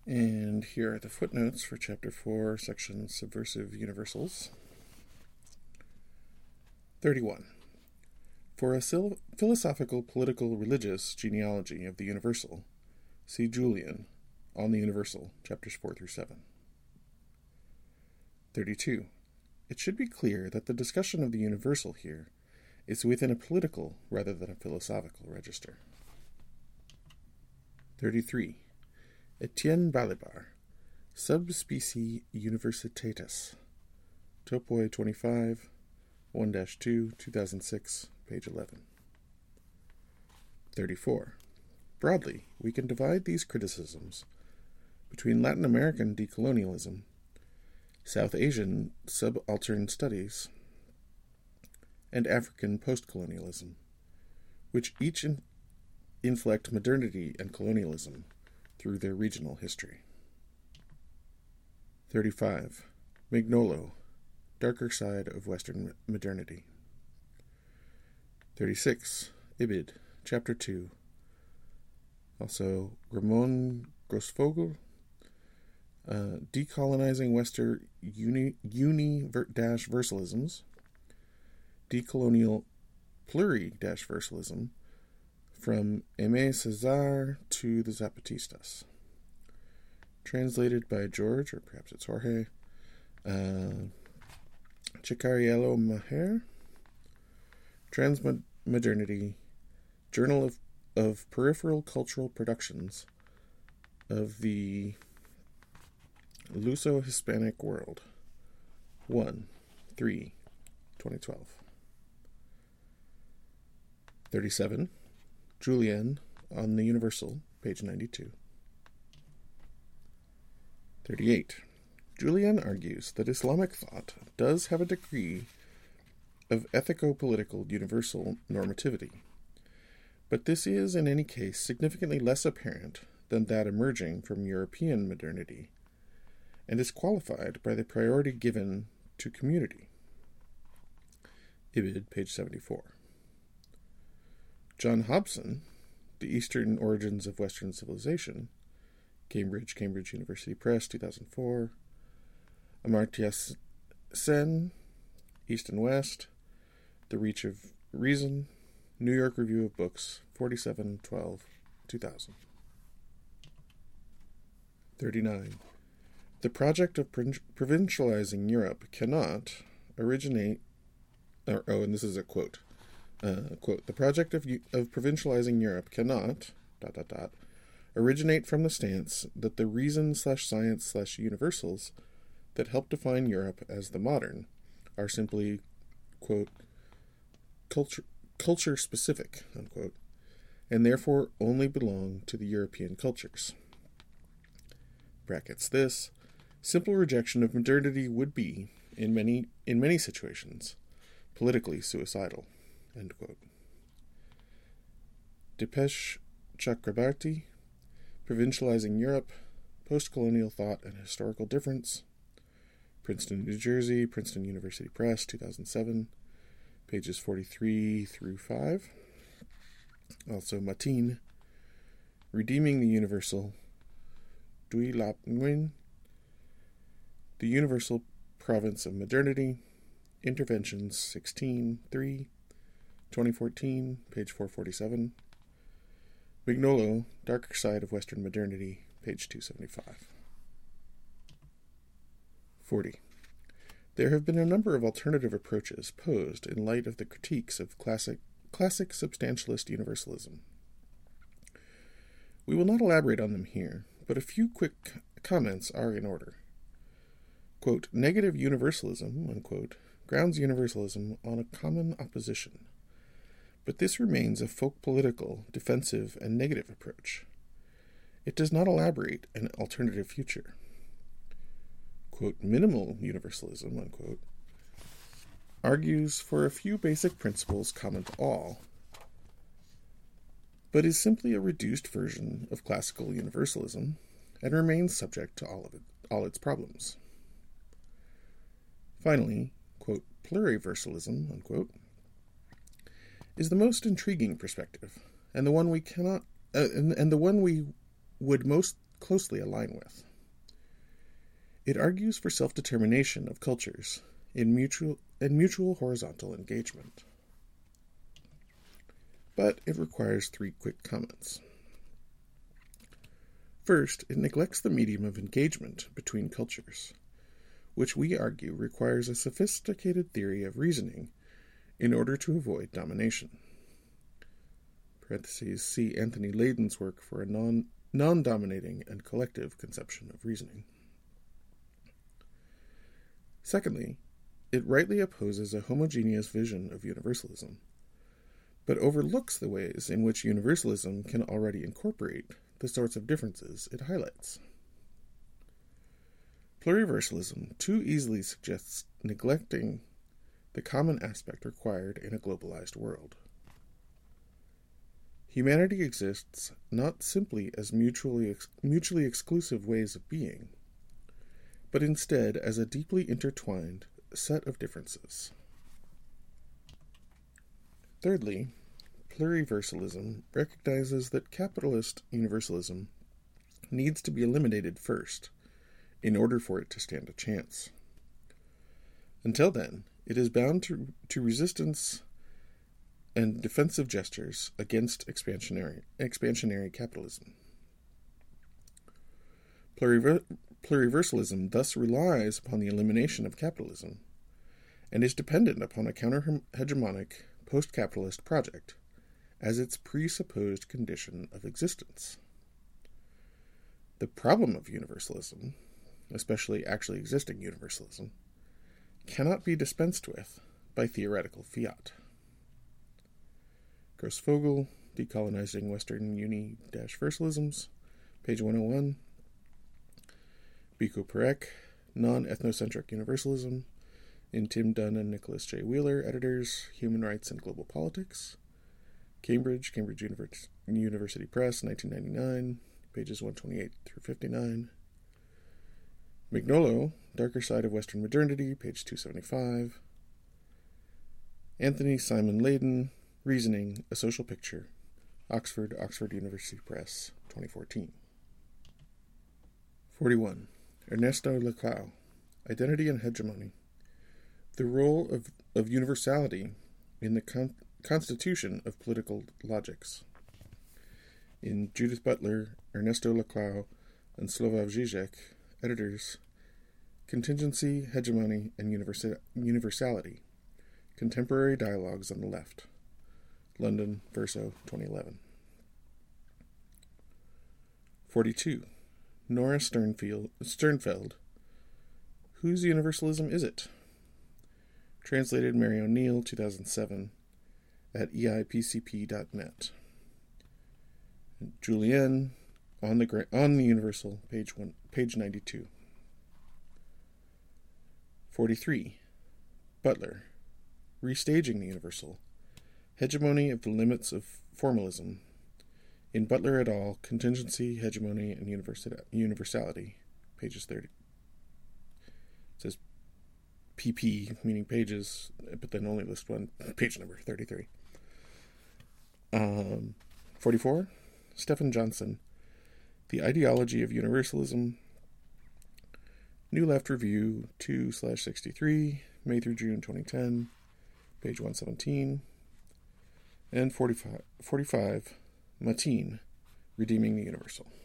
And here are the footnotes for Chapter 4, Section Subversive Universals. 31. For a philosophical, political, religious genealogy of the universal, see Julian, On the Universal, Chapters 4 through 7. 32. It should be clear that the discussion of the universal here is within a political rather than a philosophical register. 33. Etienne Balibar, Subspecie Universitatis, Topoi 25, 1-2, 2006, page 11. 34. Broadly, we can divide these criticisms between Latin American decolonialism, South Asian subaltern studies, and African postcolonialism, which each inflect modernity and colonialism through their regional history. 35. Mignolo, Darker Side of Western Modernity. 36. Ibid, Chapter 2. Also, Ramon Grossvogel, Decolonizing Western Uni-Versalisms, Decolonial Pluri-Versalism, From Aimé Césaire to the Zapatistas. Translated by George, or perhaps it's Jorge, Cicariello Maher. Transmodernity, Journal of Peripheral Cultural Productions of the Luso-Hispanic World. 1, 3, 2012. 37. Julian, On the Universal, page 92. 38. Julian argues that Islamic thought does have a degree of ethico-political universal normativity, but this is, in any case, significantly less apparent than that emerging from European modernity, and is qualified by the priority given to community. Ibid, page 74. John Hobson, The Eastern Origins of Western Civilization, Cambridge University Press, 2004. Amartya Sen, East and West, The Reach of Reason, New York Review of Books, 47/12, 2000. 39. The project of provincializing Europe cannot originate, and this is a quote, the project of provincializing Europe cannot, originate from the stance that the reason/science/universals that help define Europe as the modern are simply, quote, culture-specific, unquote, and therefore only belong to the European cultures. Brackets this. Simple rejection of modernity would be, in many situations, politically suicidal, end quote. Dipesh Chakrabarti, Provincializing Europe, Postcolonial Thought and Historical Difference, Princeton, New Jersey, Princeton University Press, 2007, pages 43 through 5. Also Matin, Redeeming the Universal, Dui Lap Nguyen, The Universal Province of Modernity, Interventions 16-3, 2014, page 447. Mignolo, Darker Side of Western Modernity, page 275. 40. There have been a number of alternative approaches posed in light of the critiques of classic substantialist universalism. We will not elaborate on them here, but a few quick comments are in order. Quote, negative universalism, unquote, grounds universalism on a common opposition, but this remains a folk-political, defensive, and negative approach. It does not elaborate an alternative future. Quote, minimal universalism, unquote, argues for a few basic principles common to all, but is simply a reduced version of classical universalism and remains subject to all its problems. Finally, quote, pluriversalism, unquote, is the most intriguing perspective, and the one we would most closely align with. It argues for self-determination of cultures in mutual horizontal engagement. But it requires 3 quick comments. First, it neglects the medium of engagement between cultures, which we argue requires a sophisticated theory of reasoning in order to avoid domination. See Anthony Leiden's work for a non-dominating and collective conception of reasoning. Secondly, it rightly opposes a homogeneous vision of universalism, but overlooks the ways in which universalism can already incorporate the sorts of differences it highlights. Pluriversalism too easily suggests neglecting the common aspect required in a globalized world. Humanity exists not simply as mutually exclusive ways of being, but instead as a deeply intertwined set of differences. Thirdly, pluriversalism recognizes that capitalist universalism needs to be eliminated first in order for it to stand a chance. Until then, it is bound to resistance and defensive gestures against expansionary capitalism. Pluriversalism thus relies upon the elimination of capitalism and is dependent upon a counter-hegemonic post-capitalist project as its presupposed condition of existence. The problem of universalism, especially actually existing universalism, cannot be dispensed with by theoretical fiat. Gross-Fogel, Decolonizing Western Uni-Versalisms, page 101. Biko-Perec, Non-Ethnocentric Universalism, in Tim Dunn and Nicholas J. Wheeler, editors, Human Rights and Global Politics. Cambridge University Press, 1999, pages 128 through 59. Mignolo, Darker Side of Western Modernity, page 275. Anthony Simon Leiden, Reasoning, A Social Picture, Oxford University Press, 2014. 41. Ernesto Laclau, Identity and Hegemony, The Role of Universality in the Constitution of Political Logics. In Judith Butler, Ernesto Laclau, and Slobodan Žižek, editors, Contingency, Hegemony, and Universality, Contemporary Dialogues on the Left. London, Verso, 2011. 42. Nora Sternfeld, Whose Universalism Is It? Translated Mary O'Neill, 2007, at eipcp.net. Julien, on the Universal, page 92. 43. Butler, Restaging the Universal, Hegemony of the Limits of Formalism, in Butler et al., Contingency, Hegemony, and Universality, pages 30. It says PP, meaning pages, but then only list one, page number 33. 44. Stephen Johnson, The Ideology of Universalism, New Left Review, 2/63, May through June 2010, page 117. And 45. Mateen, Redeeming the Universal.